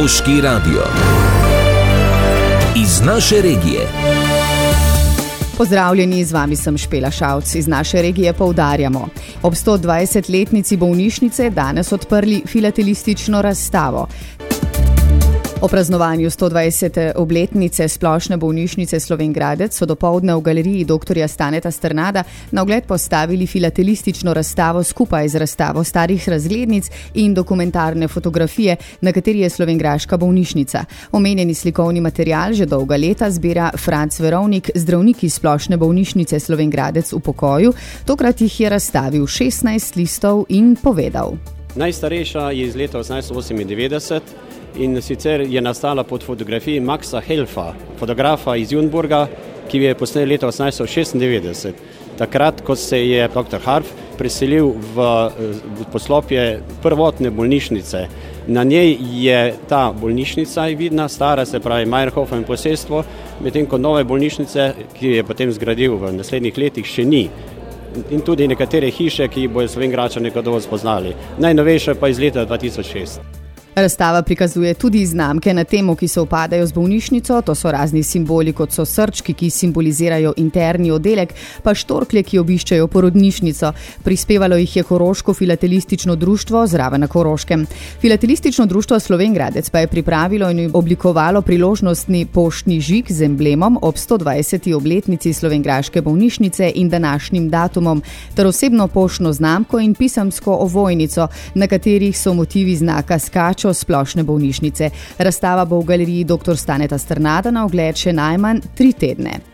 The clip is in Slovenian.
Koroški radio. Iz naše regije. Pozdravljeni, z vami sem Špela Šavc. Iz naše regije poudarjamo. Ob 120-letnici bolnišnice danes odprli filatelistično razstavo. O praznovanju 120. obletnice Splošne bolnišnice Slovenj Gradec so dopoldne v galeriji dr. Staneta Strnada na ogled postavili filatelistično razstavo skupaj z razstavo starih razglednic in dokumentarne fotografije, na kateri je slovenjgraška bolnišnica. Omenjeni slikovni material že dolga leta zbira Franc Verovnik, zdravnik iz Splošne bolnišnice Slovenj Gradec v pokoju. Tokrat jih je razstavil 16 listov in povedal. Najstarejša je iz leta 1898 in sicer je nastala pod fotografiji Maxa Helfa, fotografa iz Junburga, ki je posnel leta 1896. Takrat, ko se je dr. Harf preselil v poslopje prvotne bolnišnice. Na njej je ta bolnišnica vidna, stara, se pravi Meyerhofen in posestvo, medtem ko nove bolnišnice, ki je potem zgradil v naslednjih letih, še ni. In tudi nekatere hiše, ki bojo Slovenjgračani gotovo spoznali. Najnovejša pa iz leta 2006. Razstava prikazuje tudi znamke na temo, ki se upadajo z bolnišnico, to so razni simboli, kot so srčki, ki simbolizirajo interni oddelek, pa štorklje, ki obiščajo porodnišnico. Prispevalo jih je Koroško filatelistično društvo zraven na Koroškem. Filatelistično društvo Slovenj Gradec pa je pripravilo in oblikovalo priložnostni poštni žig z emblemom ob 120. obletnici slovenjgraške bolnišnice in današnjim datumom, ter osebno poštno znamko in pisemsko ovojnico, na katerih so motivi znaka skač Splošne bolnišnice. Razstava bo v galeriji dr. Staneta Strnada na ogled še najmanj 3 tedne.